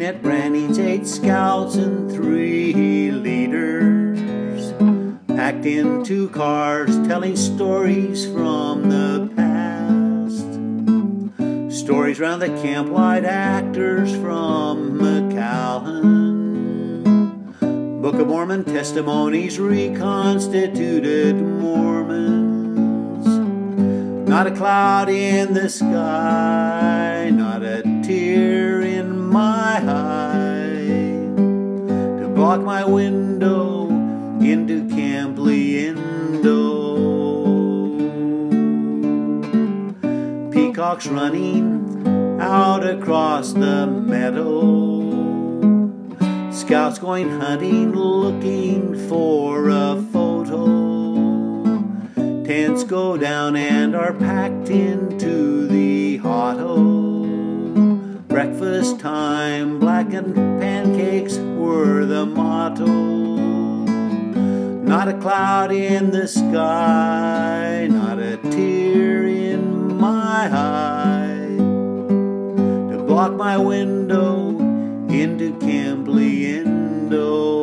at Branning's 8 scouts and 3 leaders, packed in 2 cars, telling stories from the past. Stories round the camp, white actors from McAllen, Book of Mormon testimonies, reconstituted Mormons. Not a cloud in the sky, not a tear in my eye, to block my window into Camp Leendo. Peacocks running out across the meadow, scouts going hunting, looking for a photo. Tents go down and are packed into the auto. Breakfast time, blackened pancakes were the motto. Not a cloud in the sky, not a tear in my eye, to block my window into Camp Leendo.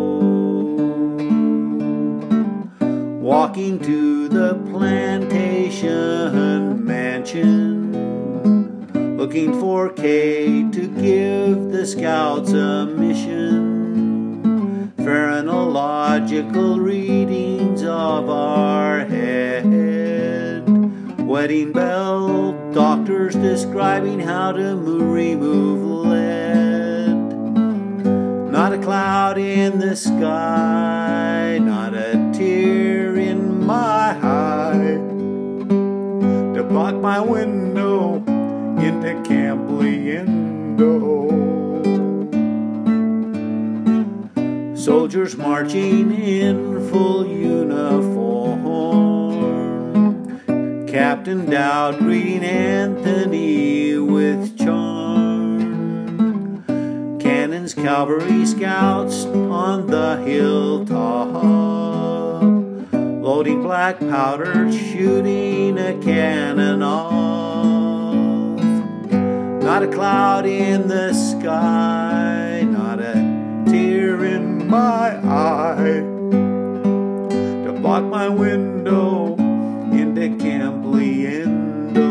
Walking to the plantation mansion, looking for Kay to give the scouts a mission. Phrenological readings of our head, wedding bell doctors describing how to remove lead. Not a cloud in the sky, not a tear in my eye, to block my window into Camp Leendo. Soldiers marching in full uniform, Captain Dowd greeting Anthony with charm. Cannons, cavalry, scouts on the hilltop, loading black powder, shooting a cannon off. Not a cloud in the sky, not a tear in my eye, to block my window into Camp Leendo.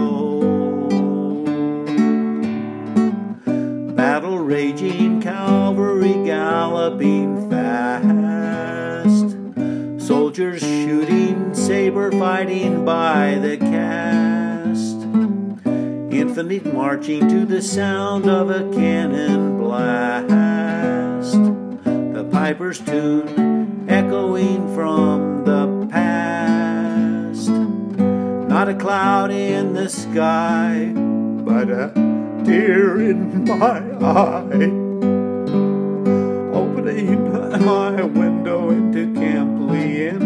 Battle raging, cavalry galloping fast, soldiers shooting, saber fighting by the cast. Infantry marching to the sound of a cannon blast, the piper's tune echoing from the past. Not a cloud in the sky, but a tear in my eye, opening my window into Camp Leendo.